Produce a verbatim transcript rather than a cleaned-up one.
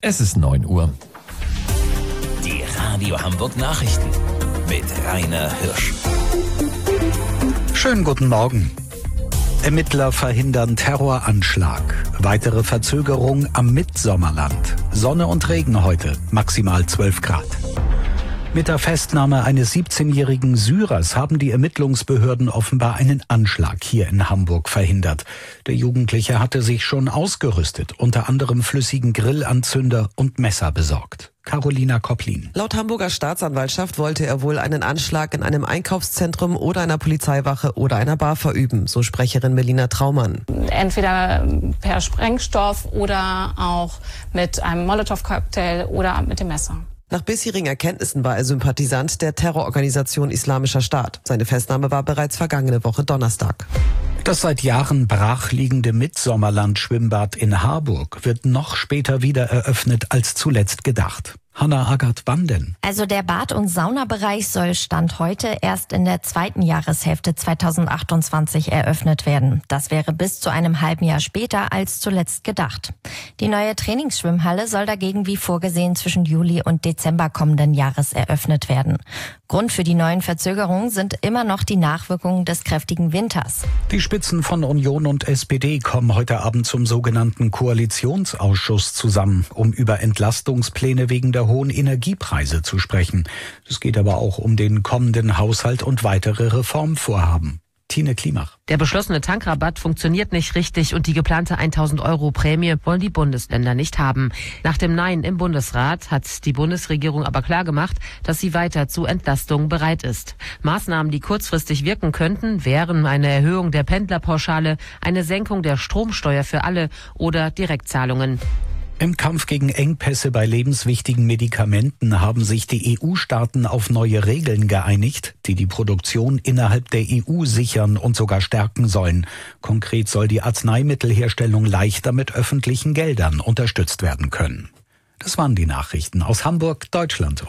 Es ist neun Uhr. Die Radio Hamburg Nachrichten mit Rainer Hirsch. Schönen guten Morgen. Ermittler verhindern Terroranschlag. Weitere Verzögerung am Mitsommerland. Sonne und Regen heute, maximal zwölf Grad. Mit der Festnahme eines siebzehnjährigen Syrers haben die Ermittlungsbehörden offenbar einen Anschlag hier in Hamburg verhindert. Der Jugendliche hatte sich schon ausgerüstet, unter anderem flüssigen Grillanzünder und Messer besorgt. Carolina Kopplin. Laut Hamburger Staatsanwaltschaft wollte er wohl einen Anschlag in einem Einkaufszentrum oder einer Polizeiwache oder einer Bar verüben, so Sprecherin Melina Traumann. Entweder per Sprengstoff oder auch mit einem Molotow-Cocktail oder mit dem Messer. Nach bisherigen Erkenntnissen war er Sympathisant der Terrororganisation Islamischer Staat. Seine Festnahme war bereits vergangene Woche Donnerstag. Das seit Jahren brachliegende Mitsommerland-Schwimmbad in Harburg wird noch später wieder eröffnet als zuletzt gedacht. Hanna Agathe, wann denn? Also der Bad- und Saunabereich soll Stand heute erst in der zweiten Jahreshälfte zweitausendachtundzwanzig eröffnet werden. Das wäre bis zu einem halben Jahr später als zuletzt gedacht. Die neue Trainingsschwimmhalle soll dagegen wie vorgesehen zwischen Juli und Dezember kommenden Jahres eröffnet werden. Grund für die neuen Verzögerungen sind immer noch die Nachwirkungen des kräftigen Winters. Die Spitzen von Union und S P D kommen heute Abend zum sogenannten Koalitionsausschuss zusammen, um über Entlastungspläne wegen der hohen Energiepreise zu sprechen. Es geht aber auch um den kommenden Haushalt und weitere Reformvorhaben. Tine Klimach. Der beschlossene Tankrabatt funktioniert nicht richtig und die geplante tausend Euro Prämie wollen die Bundesländer nicht haben. Nach dem Nein im Bundesrat hat die Bundesregierung aber klargemacht, dass sie weiter zu Entlastungen bereit ist. Maßnahmen, die kurzfristig wirken könnten, wären eine Erhöhung der Pendlerpauschale, eine Senkung der Stromsteuer für alle oder Direktzahlungen. Im Kampf gegen Engpässe bei lebenswichtigen Medikamenten haben sich die E U-Staaten auf neue Regeln geeinigt, die die Produktion innerhalb der E U sichern und sogar stärken sollen. Konkret soll die Arzneimittelherstellung leichter mit öffentlichen Geldern unterstützt werden können. Das waren die Nachrichten aus Hamburg, Deutschland.